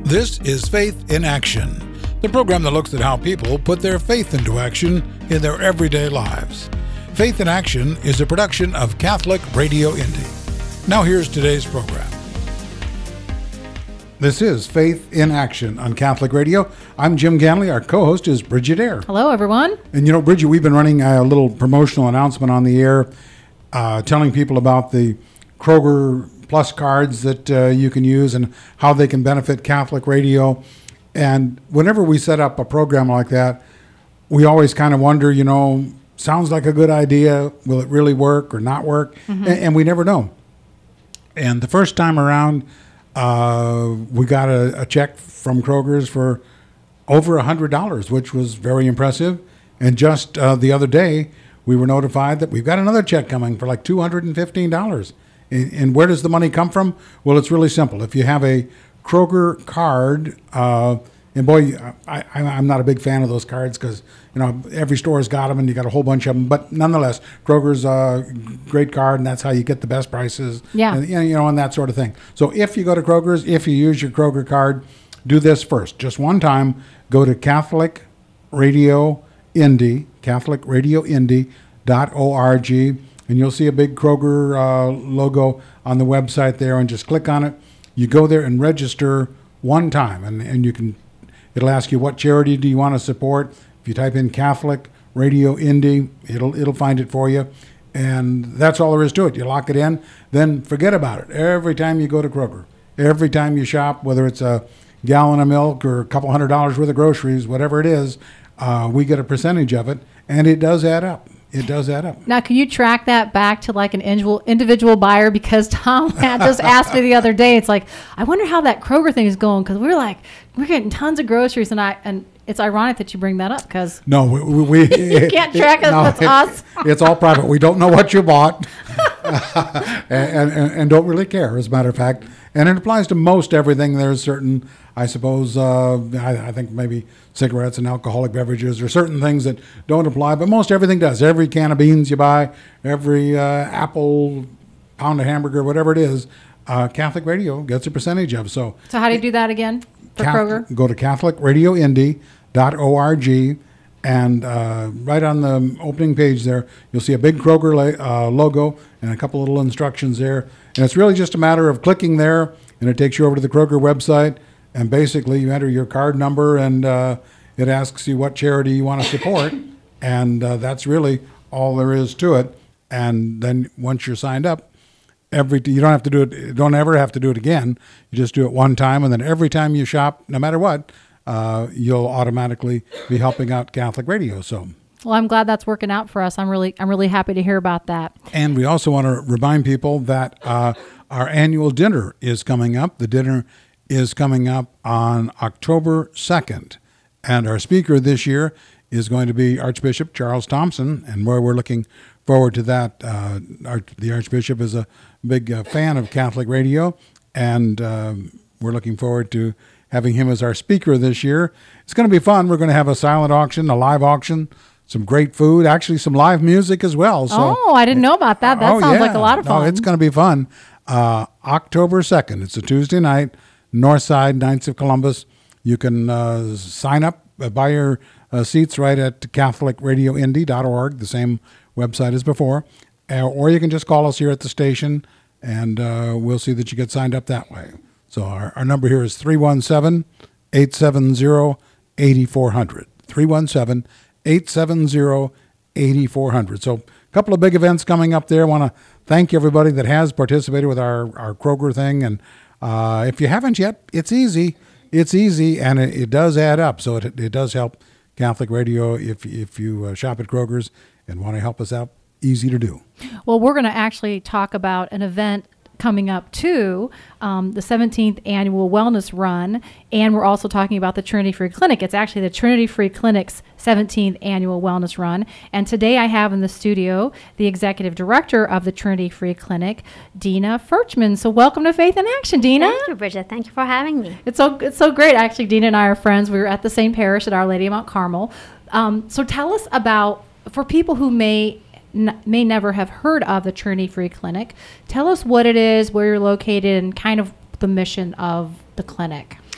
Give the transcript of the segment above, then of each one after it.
This is Faith in Action, the program that looks at how people put their faith into action in their everyday lives. Faith in Action is a production of Catholic Radio Indy. Now here's today's program. This is Faith in Action on Catholic Radio. I'm Jim Ganley. Our co-host is Bridget Eyre. Hello, everyone. And you know, Bridget, we've been running a little promotional announcement on the air, telling people about the Kroger Plus cards that you can use and how they can benefit Catholic Radio. And whenever we set up a program like that, we always kind of wonder, you know, sounds like a good idea. Will it really work or not work? Mm-hmm. And we never know. And the first time around, we got a check from Kroger's for over $100, which was very impressive. And just the other day, we were notified that we've got another check coming for like $215. And where does the money come from? Well, it's really simple. If you have a Kroger card, and boy, I'm not a big fan of those cards because, you know, every store's got them and you got a whole bunch of them. But nonetheless, Kroger's a great card, and that's how you get the best prices. Yeah. And, you know, and that sort of thing. So if you go to Kroger's, if you use your Kroger card, do this first. Just one time, go to Catholic Radio Indy, CatholicRadioIndy.org, and you'll see a big Kroger logo on the website there, and just click on it. You go there and register one time, and you can. It'll ask you what charity do you want to support. If you type in Catholic Radio Indy, it'll find it for you, and that's all there is to it. You lock it in, then forget about it. Every time you go to Kroger, every time you shop, whether it's a gallon of milk or a couple $100 worth of groceries, whatever it is, we get a percentage of it, and it does add up. It does add up. Now, can you track that back to like an individual buyer? Because Tom had just asked me the other day. It's like, I wonder how that Kroger thing is going, because we're getting tons of groceries, and it's ironic that you bring that up because no, we you can't track us. That's us. It's all private. We don't know what you bought, and don't really care, as a matter of fact. And it applies to most everything. There's certain, I suppose, I think maybe cigarettes and alcoholic beverages or certain things that don't apply, but most everything does. Every can of beans you buy, every apple, pound of hamburger, whatever it is, Catholic Radio gets a percentage of. So how do you do that again for Kroger? Go to CatholicRadioIndy.org, and right on the opening page there, you'll see a big Kroger logo and a couple little instructions there. And it's really just a matter of clicking there, and it takes you over to the Kroger website, and basically you enter your card number, and it asks you what charity you want to support, and that's really all there is to it. And then once you're signed up, you don't have to do it. Don't ever have to do it again. You just do it one time, and then every time you shop, no matter what, you'll automatically be helping out Catholic Radio. So. Well, I'm glad that's working out for us. I'm really happy to hear about that. And we also want to remind people that our annual dinner is coming up. The dinner is coming up on October 2nd. And our speaker this year is going to be Archbishop Charles Thompson, and we're looking forward to that. The Archbishop is a big fan of Catholic Radio, and we're looking forward to having him as our speaker this year. It's going to be fun. We're going to have a silent auction, a live auction, some great food, actually some live music as well. So, I didn't know about that. That sounds like a lot of fun. No, it's going to be fun. October 2nd. It's a Tuesday night, Northside, Knights of Columbus. You can sign up, buy your seats right at CatholicRadioIndy.org, the same website as before. Or you can just call us here at the station, and we'll see that you get signed up that way. So our number here is 317-870-8400. 317-870-8400. So a couple of big events coming up there. I want to thank everybody that has participated with our Kroger thing. And if you haven't yet, it's easy. It's easy, and it does add up. So it does help Catholic Radio if you shop at Kroger's and want to help us out. Easy to do. Well, we're going to actually talk about an event coming up too, the 17th annual wellness run, and we're also talking about the Trinity Free Clinic. It's actually the Trinity Free Clinic's 17th annual wellness run, and today I have in the studio the executive director of the Trinity Free Clinic, Dina Furchman. So welcome to Faith in Action, Dina. Thank you, Bridget. Thank you for having me. It's so great. Actually, Dina and I are friends. We were at the same parish at Our Lady of Mount Carmel. So tell us about, for people who may never have heard of the Trinity Free Clinic, tell us what it is, where you're located, and kind of the mission of the clinic.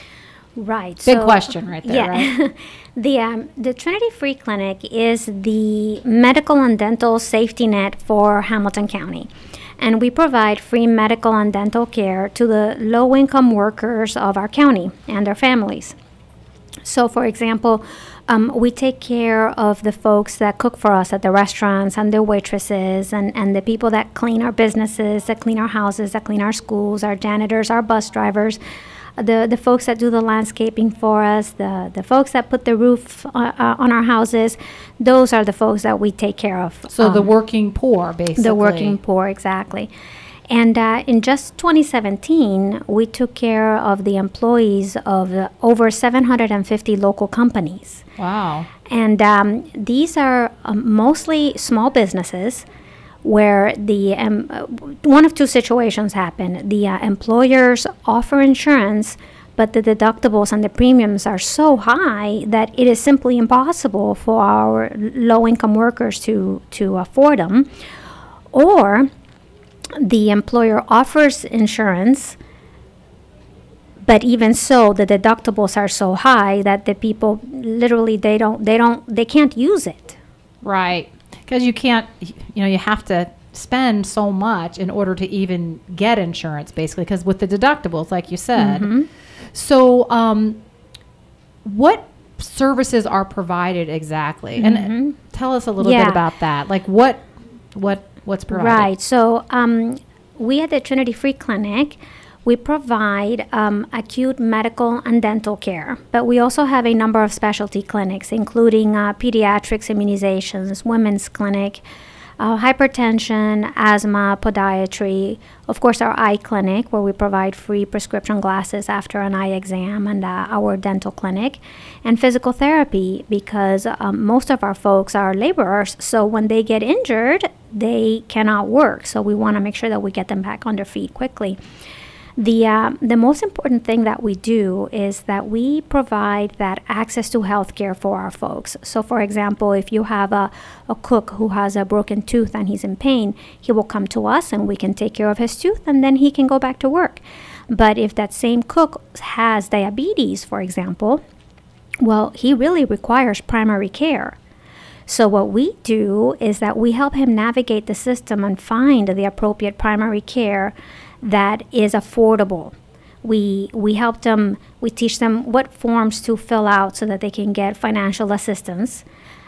Right. Big question right there, right? The Trinity Free Clinic is the medical and dental safety net for Hamilton County. And we provide free medical and dental care to the low-income workers of our county and their families. So, for example, we take care of the folks that cook for us at the restaurants and the waitresses and the people that clean our businesses, that clean our houses, that clean our schools, our janitors, our bus drivers, the folks that do the landscaping for us, the folks that put the roof on our houses. Those are the folks that we take care of. So the working poor, basically. The working poor, exactly. And in just 2017, we took care of the employees of over 750 local companies. Wow. And these are mostly small businesses where the one of two situations happen. The employers offer insurance, but the deductibles and the premiums are so high that it is simply impossible for our low-income workers to afford them. Or the employer offers insurance, but even so, the deductibles are so high that the people literally they can't use it. Right. Because you can't, you have to spend so much in order to even get insurance, basically, because with the deductibles, like you said. Mm-hmm. So, what services are provided exactly? Mm-hmm. And tell us a little bit about that. Like, what's provided? Right. So, we at the Trinity Free Clinic, we provide acute medical and dental care, but we also have a number of specialty clinics, including pediatrics, immunizations, women's clinic, hypertension, asthma, podiatry, of course our eye clinic where we provide free prescription glasses after an eye exam, and our dental clinic, and physical therapy because most of our folks are laborers, so when they get injured, they cannot work. So we want to make sure that we get them back on their feet quickly. The most important thing that we do is that we provide that access to health care for our folks. So, for example, if you have a cook who has a broken tooth and he's in pain, he will come to us and we can take care of his tooth and then he can go back to work. But if that same cook has diabetes, for example, well, he really requires primary care. So what we do is that we help him navigate the system and find the appropriate primary care that is affordable. We help them, we teach them what forms to fill out so that they can get financial assistance.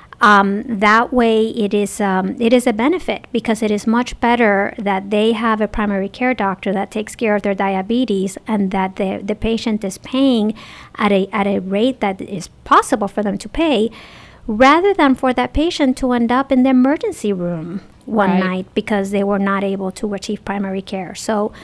That way it is a benefit because it is much better that they have a primary care doctor that takes care of their diabetes and that the patient is paying at a rate that is possible for them to pay, rather than for that patient to end up in the emergency room one night because they were not able to achieve primary care. So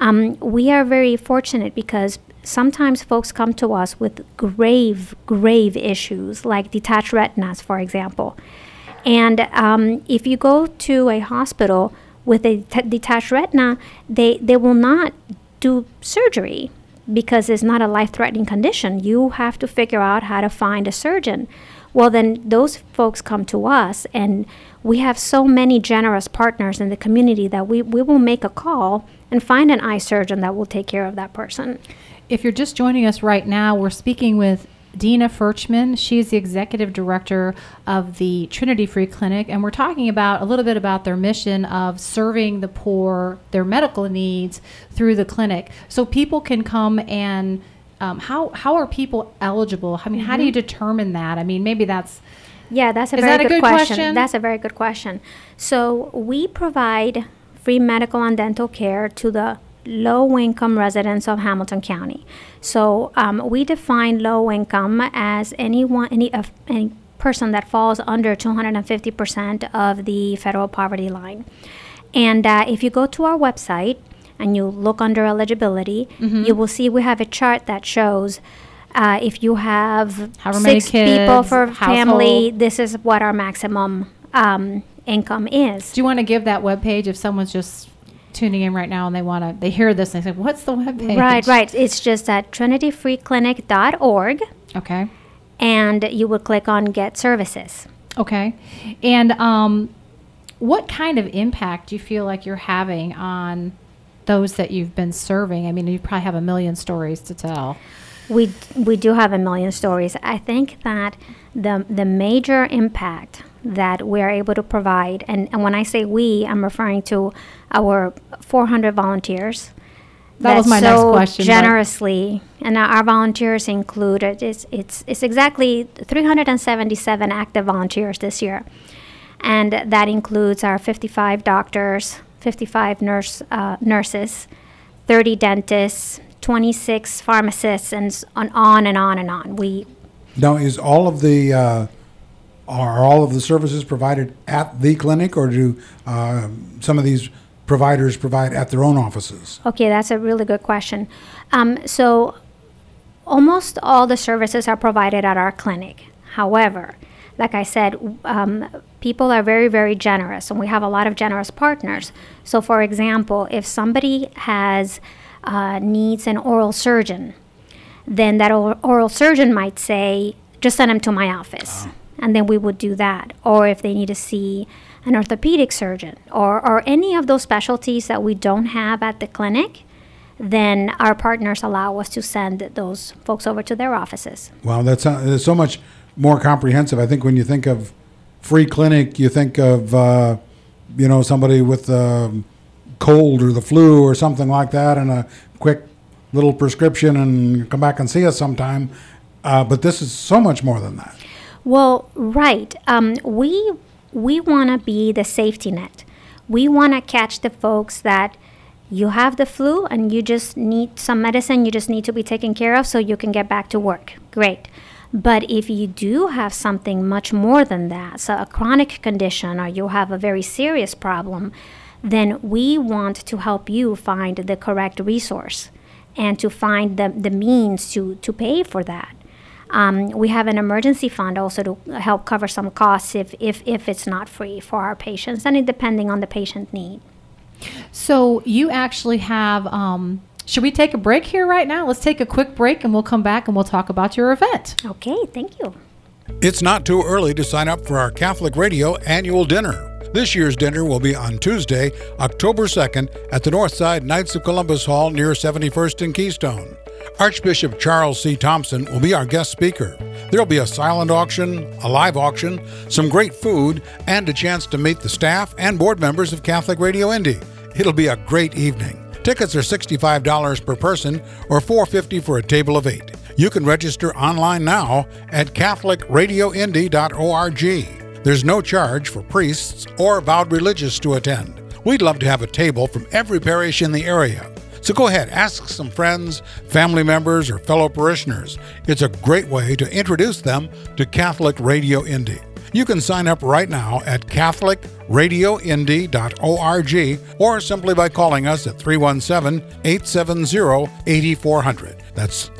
we are very fortunate because sometimes folks come to us with grave issues like detached retinas, for example. And if you go to a hospital with a detached retina, they will not do surgery because it's not a life-threatening condition. You have to figure out how to find a surgeon. Well, then those folks come to us, and we have so many generous partners in the community that we will make a call and find an eye surgeon that will take care of that person. If you're just joining us right now, we're speaking with Dina Furchman. She's the executive director of the Trinity Free Clinic, and we're talking about a little bit about their mission of serving the poor, their medical needs through the clinic. So people can come and how are people eligible? I mean, how do you determine that? I mean, maybe that's... Yeah, that's a very good question. That's a very good question. So we provide free medical and dental care to the low-income residents of Hamilton County. So we define low income as any person that falls under 250% of the federal poverty line. And if you go to our website and you look under eligibility, you will see we have a chart that shows if you have however 6 people for household. family, this is what our maximum income is. Do you want to give that webpage if someone's just tuning in right now and they hear this and they say, what's the webpage? Right. It's just at trinityfreeclinic.org. Okay. And you would click on Get Services. Okay. And what kind of impact do you feel like you're having on those that you've been serving? I mean, you probably have a million stories to tell. We do have a million stories. I think that the major impact that we are able to provide, and when I say we, I'm referring to our 400 volunteers. That was my next question. Generously, and our volunteers include it's exactly 377 active volunteers this year, and that includes our 55 doctors, 55 nurses, 30 dentists, 26 pharmacists, and on and on and on. Now, is all of the are all of the services provided at the clinic, or do some of these providers provide at their own offices? Okay, that's a really good question. So almost all the services are provided at our clinic. However, like I said, people are very, very generous, and we have a lot of generous partners. So, for example, if somebody needs an oral surgeon, then that oral surgeon might say, just send them to my office. Oh. And then we would do that. Or if they need to see an orthopedic surgeon or any of those specialties that we don't have at the clinic, then our partners allow us to send those folks over to their offices. Wow, that's so much more comprehensive. I think when you think of free clinic, you think of somebody with a cold or the flu or something like that, and a quick little prescription and come back and see us sometime. But this is so much more than that. Well, right. We want to be the safety net. We want to catch the folks that you have the flu and you just need some medicine, you just need to be taken care of so you can get back to work. Great. But if you do have something much more than that, so a chronic condition or you have a very serious problem, then we want to help you find the correct resource and to find the means to pay for that. We have an emergency fund also to help cover some costs if it's not free for our patients, and depending on the patient need. So you actually have, should we take a break here right now? Let's take a quick break and we'll come back and we'll talk about your event. Okay, thank you. It's not too early to sign up for our Catholic Radio annual dinner. This year's dinner will be on Tuesday, October 2nd at the Northside Knights of Columbus Hall near 71st and Keystone. Archbishop Charles C. Thompson will be our guest speaker. There'll be a silent auction, a live auction, some great food, and a chance to meet the staff and board members of Catholic Radio Indy. It'll be a great evening. Tickets are $65 per person or $4.50 for a table of 8. You can register online now at catholicradioindy.org. There's no charge for priests or vowed religious to attend. We'd love to have a table from every parish in the area. So go ahead, ask some friends, family members, or fellow parishioners. It's a great way to introduce them to Catholic Radio Indy. You can sign up right now at catholicradioindy.org or simply by calling us at 317-870-8400. That's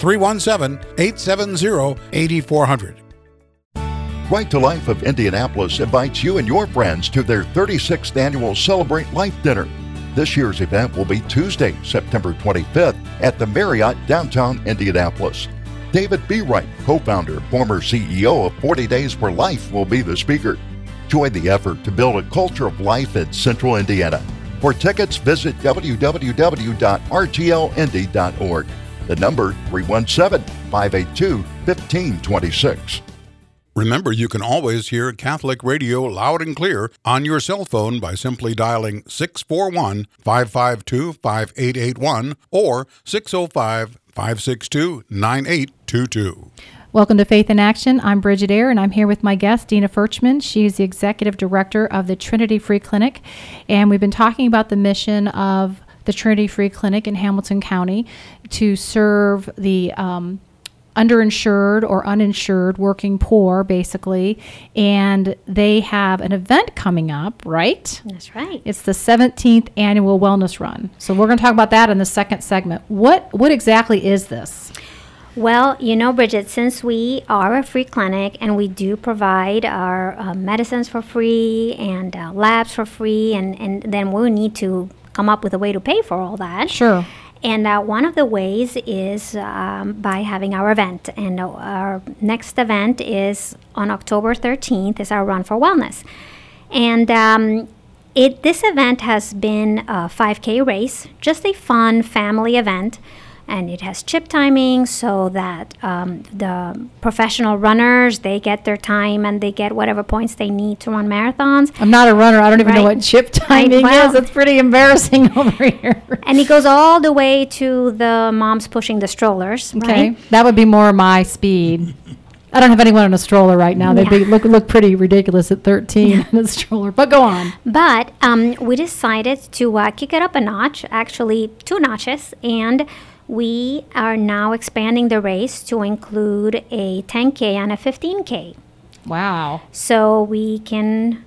317-870-8400. Right to Life of Indianapolis invites you and your friends to their 36th annual Celebrate Life Dinner. This year's event will be Tuesday, September 25th at the Marriott, downtown Indianapolis. David B. Wright, co-founder, former CEO of 40 Days for Life, will be the speaker. Join the effort to build a culture of life in Central Indiana. For tickets, visit www.rtlindy.org. The number 317-582-1526. Remember, you can always hear Catholic Radio loud and clear on your cell phone by simply dialing 641-552-5881 or 605-562-9822. Welcome to Faith in Action. I'm Bridget Eyre, and I'm here with my guest, Dina Furchman. She is the Executive Director of the Trinity Free Clinic, and we've been talking about the mission of the Trinity Free Clinic in Hamilton County to serve the underinsured or uninsured working poor, basically, and they have an event coming up, right? That's right. It's the 17th annual wellness run. So we're going to talk about that in the second segment. What exactly is this? Well, Bridget, since we are a free clinic and we do provide our medicines for free and labs for free, and then we'll need to come up with a way to pay for all that. Sure. And one of the ways is by having our event. And our next event is on October 13th, is our Run for Wellness. And this event has been a 5K race, just a fun family event. and it has chip timing so that the professional runners, they get their time and they get whatever points they need to run marathons. I'm not a runner. I don't even know Right. what chip timing well- is. It's pretty embarrassing over here. And it goes all the way to the moms pushing the strollers, Okay, right? that would be more my speed. I don't have anyone in a stroller right now. They'd be, look pretty ridiculous at 13 in a stroller. But go on. But we decided to kick it up a notch, actually 2 notches, and we are now expanding the race to include a 10K and a 15K. Wow. So we can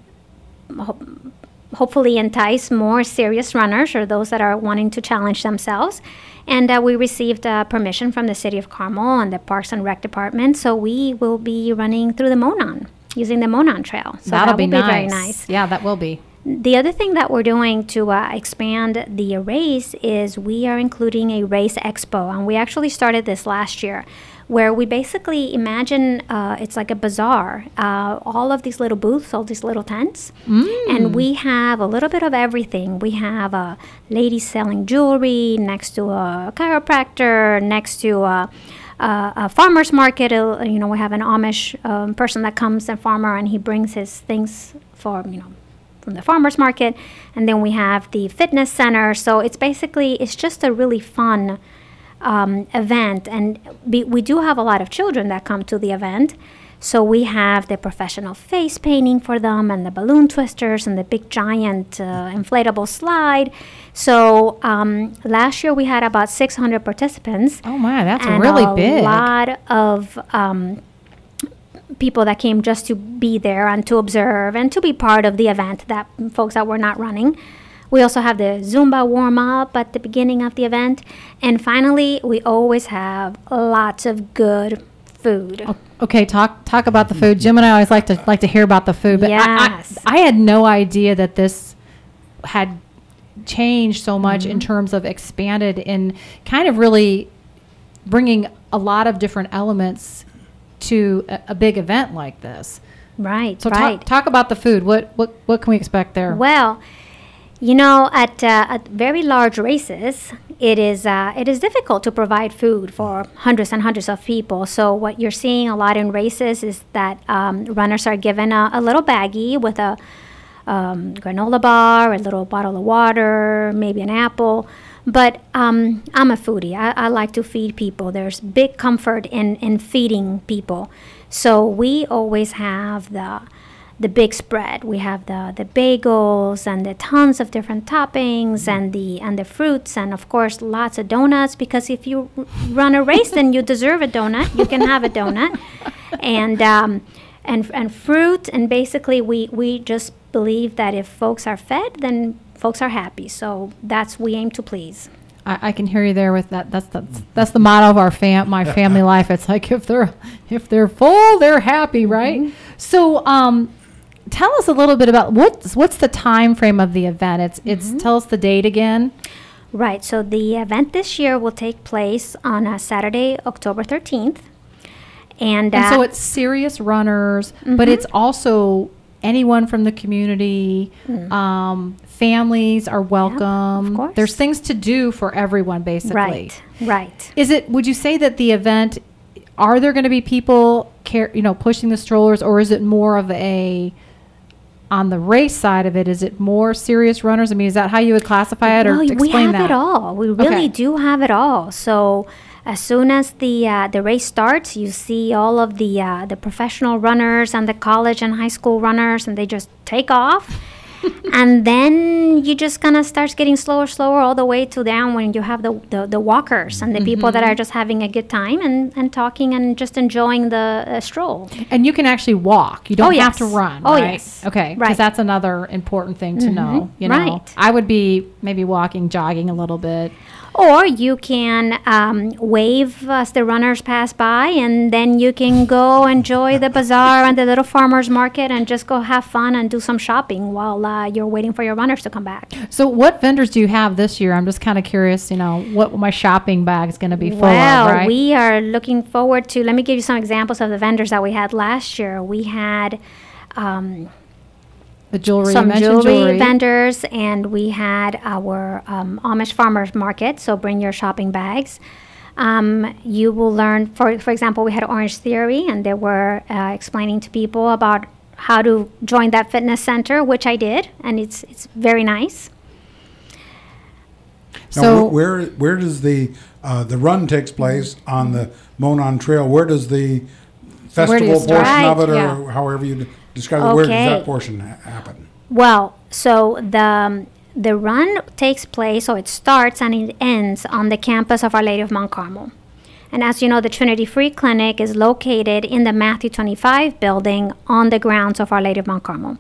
hopefully entice more serious runners or those that are wanting to challenge themselves. And we received permission from the City of Carmel and the Parks and Rec Department, so we will be running through the Monon, using the Monon Trail. So That'll that be will nice. very nice. Yeah, that will be. The other thing that we're doing to expand the race is we are including a race expo, and we actually started this last year, where we basically imagine it's like a bazaar, all of these little booths, all these little tents, and we have a little bit of everything. We have ladies selling jewelry next to a chiropractor, next to a farmer's market. We have an Amish person that comes, a farmer, and he brings his things from the farmer's market. And then we have the fitness center. So it's just a really fun event. And we do have a lot of children that come to the event. So we have the professional face painting for them, and the balloon twisters, and the big giant inflatable slide. So last year we had about 600 participants. Oh my, that's and really big. A lot of people that came just to be there and to observe and to be part of the event, that folks that were not running. We also have the Zumba warm-up at the beginning of the event. And finally, we always have lots of good food. Okay, talk about the food. Jim and I always like to hear about the food, but Yes. I had no idea that this had changed so much in terms of expanded in kind of really bringing a lot of different elements to a big event like this. Right, So right. talk about the food. What can we expect there? Well, at very large races, it is difficult to provide food for hundreds and hundreds of people. So what you're seeing a lot in races is that runners are given a little baggie with a granola bar, a little bottle of water, maybe an apple. But I'm a foodie. I like to feed people. There's big comfort in feeding people. So we always have the big spread. We have the bagels and the tons of different toppings and the fruits, and of course lots of donuts, because if you run a race then you deserve a donut. You can have a donut. And fruit, and basically we just believe that if folks are fed, then folks are happy. So we aim to please. I can hear you there with that. That's the motto of our my family life. It's like if they're full, they're happy, right? So tell us a little bit about what's the time frame of the event. It's tell us the date again. Right. So the event this year will take place on Saturday, October 13th. And so it's serious runners, but it's also anyone from the community. Families are welcome. of course. There's things to do for everyone, basically. Right. Would you say that the event, are there going to be people pushing the strollers, or is it more of on the race side of it, is it more serious runners? I mean, is that how you would classify it, or Well, explain we have that? it all. We really do have it all. So as soon as the race starts, you see all of the professional runners and the college and high school runners, and they just take off. And then you just kind of starts getting slower all the way to down when you have the walkers and the people that are just having a good time and talking and just enjoying the stroll. And you can actually walk. You don't have to run, Oh, right? yes. Okay, because Right. that's another important thing to know. Right. I would be maybe walking, jogging a little bit. Or you can wave as the runners pass by, and then you can go enjoy the bazaar and the little farmer's market and just go have fun and do some shopping while you're waiting for your runners to come back. So what vendors do you have this year? I'm just kind of curious, what my shopping bag is going to be full Well, of, right? we are looking forward to, let me give you some examples of the vendors that we had last year. We had the jewelry, some you mentioned jewelry vendors, and we had our Amish farmers market, so bring your shopping bags. You will learn, for example, we had Orange Theory, and they were explaining to people about how to join that fitness center, which I did, and it's very nice. Now, So where does the run takes place on the Monon Trail? Where does the festival start? portion of it, or Right, yeah. however you describe it, where does Okay. that portion happen? Well, so the run takes place, so it starts and it ends on the campus of Our Lady of Mount Carmel. And as you know, the Trinity Free Clinic is located in the Matthew 25 building on the grounds of Our Lady of Mount Carmel.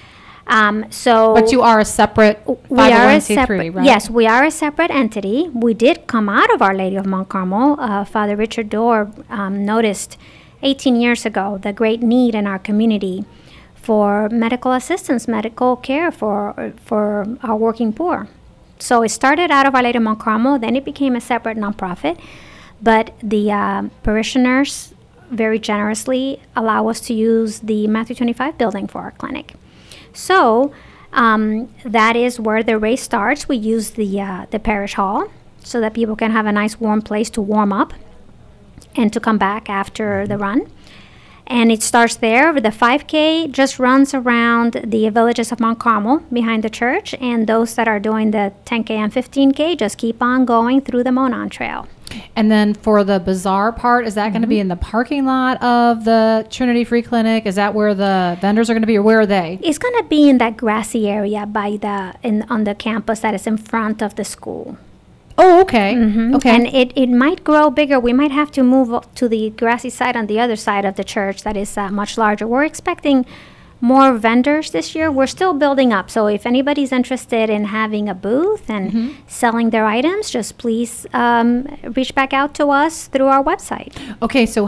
but you are a separate 501c3, right? Yes, we are a separate entity. We did come out of Our Lady of Mount Carmel. Father Richard Dorr noticed 18 years ago the great need in our community for medical assistance, medical care for our working poor. So it started out of Our Lady of Mount Carmel, then it became a separate nonprofit, but the parishioners very generously allow us to use the Matthew 25 building for our clinic. So that is where the race starts. We use the parish hall so that people can have a nice warm place to warm up and to come back after the run. And it starts there. The 5K just runs around the villages of Mount Carmel behind the church, and those that are doing the 10K and 15K just keep on going through the Monon Trail. And then for the bazaar part, is that going to be in the parking lot of the Trinity Free Clinic? Is that where the vendors are going to be, or where are they? It's going to be in that grassy area on the campus that is in front of the school. Oh, okay. Okay. And it might grow bigger. We might have to move to the grassy side on the other side of the church that is much larger. We're expecting more vendors this year. We're still building up. So if anybody's interested in having a booth and selling their items, just please reach back out to us through our website. Okay, so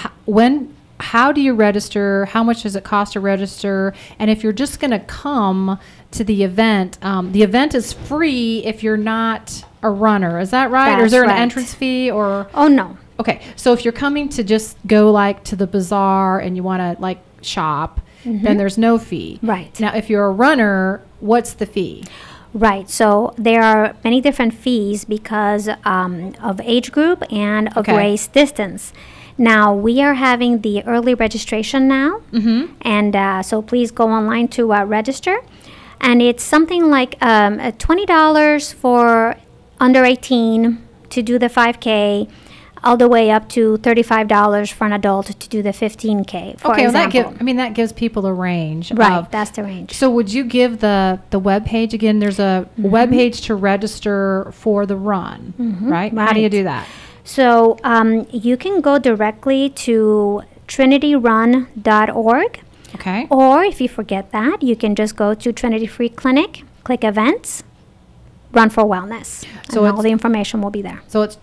how do you register? How much does it cost to register? And if you're just going to come to the event is free if you're not a runner. Is that right? Or is That's there an right. entrance fee? Or Oh, no. okay, so if you're coming to just go like to the bazaar and you want to like shop, then there's no fee. Right. Now, if you're a runner, what's the fee? Right. So there are many different fees because of age group and of Okay. race distance. Now, we are having the early registration now. And so please go online to register. And it's something like $20 for under 18 to do the 5K, all the way up to $35 for an adult to do the 15K, for Okay, well, example. that gives people a range. Right, of- that's the range. So would you give the web page again? There's a web page to register for the run, right? How do you right. do that? So you can go directly to trinityrun.org, Okay. or if you forget that, you can just go to Trinity Free Clinic, click events, Run for Wellness, So and all it's- the information will be there. So it's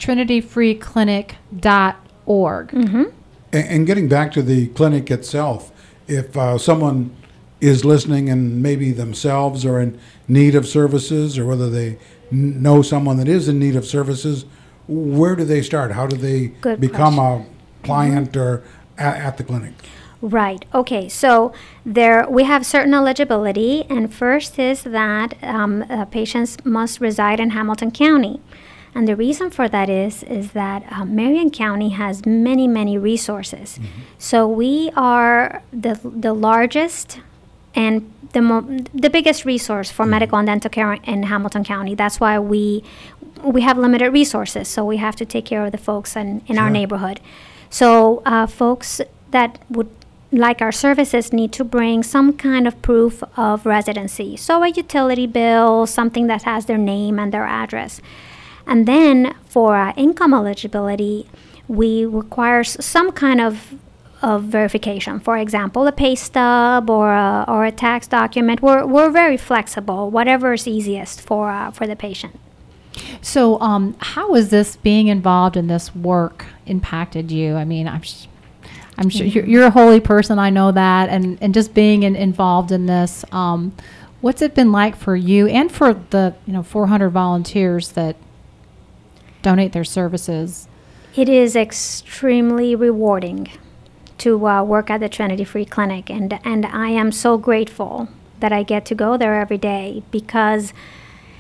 trinityfreeclinic.org. And getting back to the clinic itself, if someone is listening and maybe themselves are in need of services, or whether they know someone that is in need of services, where do they start? How do they Good become a client or at the clinic? Right. Okay. So we have certain eligibility, and first is that patients must reside in Hamilton County, and the reason for that is that Marion County has many resources. So we are the largest and the biggest resource for medical and dental care in Hamilton County. That's why we have limited resources, so we have to take care of the folks in our neighborhood. So folks that would like our services need to bring some kind of proof of residency. So a utility bill, something that has their name and their address. And then for income eligibility, we require some kind of verification. For example, a pay stub or a tax document. We're very flexible, whatever is easiest for the patient. So how has this being involved in this work impacted you? I mean, I'm sure you're a holy person. I know that, and just being involved in this, what's it been like for you and for the 400 volunteers that donate their services? It is extremely rewarding to work at the Trinity Free Clinic, and I am so grateful that I get to go there every day, because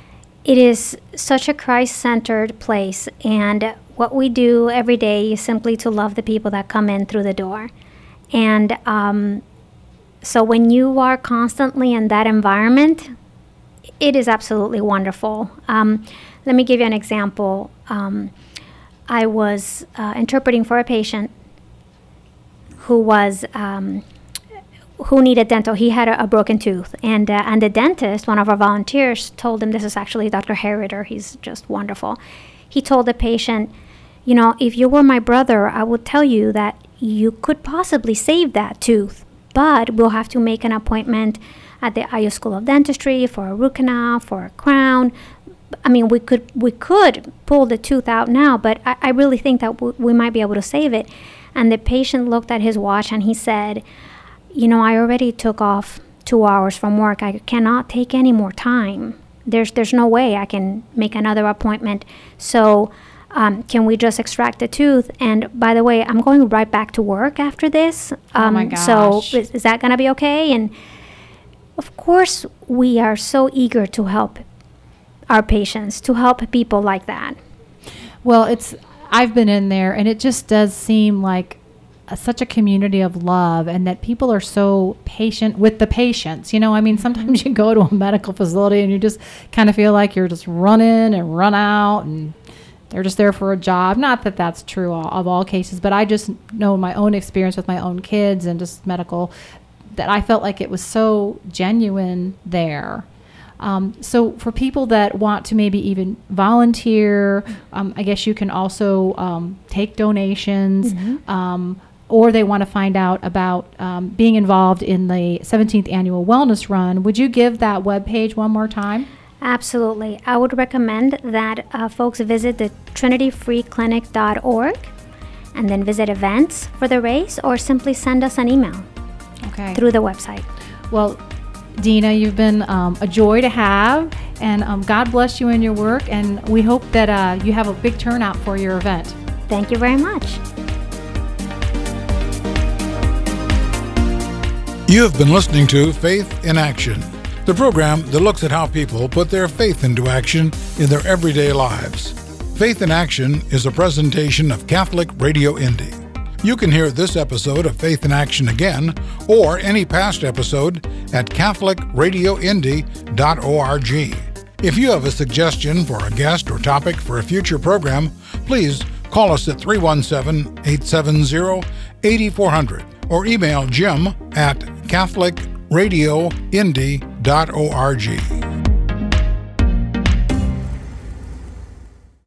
It is such a Christ-centered place, and what we do every day is simply to love the people that come in through the door. And so when you are constantly in that environment, it is absolutely wonderful. Let me give you an example. I was interpreting for a patient who needed dental. He had a broken tooth, and the dentist, one of our volunteers, told him, this is actually Dr. Herrider, he's just wonderful. He told the patient, if you were my brother, I would tell you that you could possibly save that tooth, but we'll have to make an appointment at the IU School of Dentistry for a root canal, for a crown. I mean, we could pull the tooth out now, but I really think that we might be able to save it. And the patient looked at his watch and he said, I already took off 2 hours from work. I cannot take any more time. There's no way I can make another appointment. So can we just extract the tooth? And by the way, I'm going right back to work after this. Oh my gosh. So is that going to be okay? And of course, we are so eager to help our patients, to help people like that. Well, I've been in there, and it just does seem like such a community of love, and that people are so patient with the patients. Sometimes you go to a medical facility and you just kind of feel like you're just run in and run out, and they're just there for a job. Not that that's true of all cases, but I just know my own experience with my own kids and just medical, that I felt like it was so genuine there. So for people that want to maybe even volunteer, I guess you can also take donations, or they want to find out about being involved in the 17th Annual Wellness Run. Would you give that webpage one more time? Absolutely. I would recommend that folks visit the trinityfreeclinic.org and then visit events for the race, or simply send us an email through the website. Well, Dina, you've been a joy to have, and God bless you in your work, and we hope that you have a big turnout for your event. Thank you very much. You have been listening to Faith in Action, the program that looks at how people put their faith into action in their everyday lives. Faith in Action is a presentation of Catholic Radio Indy. You can hear this episode of Faith in Action again, or any past episode, at catholicradioindy.org. If you have a suggestion for a guest or topic for a future program, please call us at 317-870-8400 or email Jim at catholicradioindy.org.